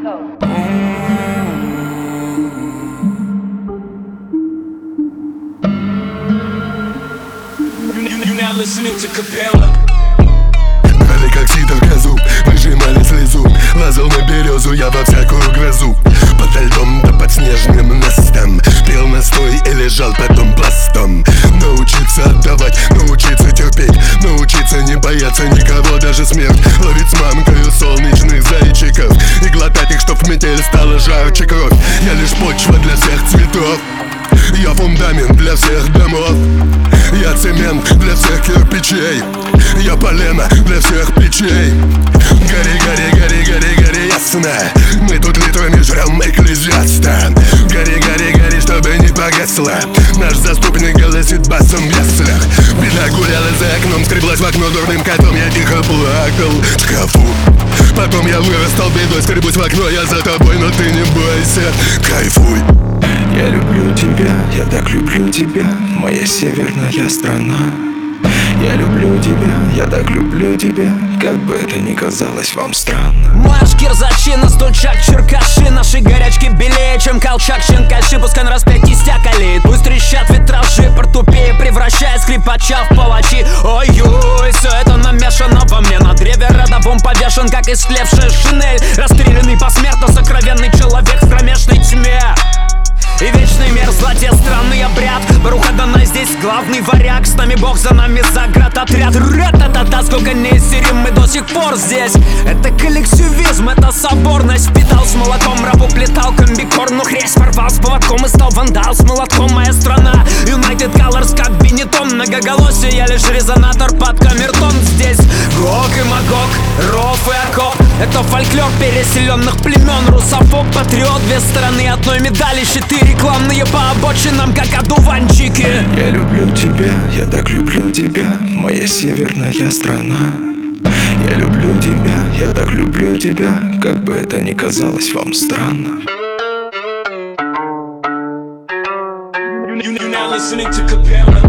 Брали как сито в газу, выжимали слезу, лазал на березу я во всякую грозу. Подо льдом да под снежным настом пил настой и лежал потом пластом. Научиться отдавать, научиться терпеть, научиться не бояться никого, даже смерть. Ловить с мамкою солнечных зайчиков и глотать их, чтоб в метель стала жарче кровь. Я лишь почва для всех цветов, я фундамент для всех домов, я цемент для всех кирпичей, я полено для всех печей. Гори, гори, гори, гори, гори, ясно, мы тут литрами жрем экклезиаста. Гори, гори, гори, чтобы не погасло, наш заступник голосит басом в яслях. Беда гуляла за окном, скреблась в окно дурным котом, я тихо плакал в шкафу. Потом я вырастал бедой, скребусь в окно, я за тобой, но ты не бойся, кайфуй. Я люблю тебя, я так люблю тебя, моя северная страна. Я люблю тебя, я так люблю тебя, как бы это ни казалось вам странно. Марш кирзачина, стульчак, черкаши, наши горячки белее, чем колчак, щенкаши. Пускай на распятии стяг олеет, пусть трещат витражи, портупеи, превращая скрипача в палачи. Ой-ой, все это намешано во мне, на древе родовом повешен, как истлевшая шинель. Расстрелянный посмертно, сокровенный человек в кромешной тьме. И вечный мир, злодей, странный обряд. Баруха Данай здесь главный варяг. С нами Бог, за нами заградотряд. Ра-та-та-та, сколько не истерим, мы до сих пор здесь. Это коллективизм, это соборность. Впитал с молоком, рабу плетал комбикорн. Но хрясь порвал с поводком и стал вандал с молотком. Моя страна, United Colors, как Бенетон. Многоголосие, я лишь резонатор под камертон. Здесь Гог и Магог, ров и окоп. Это фольклор переселенных племен. Русофоб, патриот, две стороны одной медали. Щиты рекламные по обочинам, как одуванчики. Я люблю тебя, я так люблю тебя, моя северная страна. Я люблю тебя, я так люблю тебя, как бы это ни казалось вам странно. You're now listening to Capella.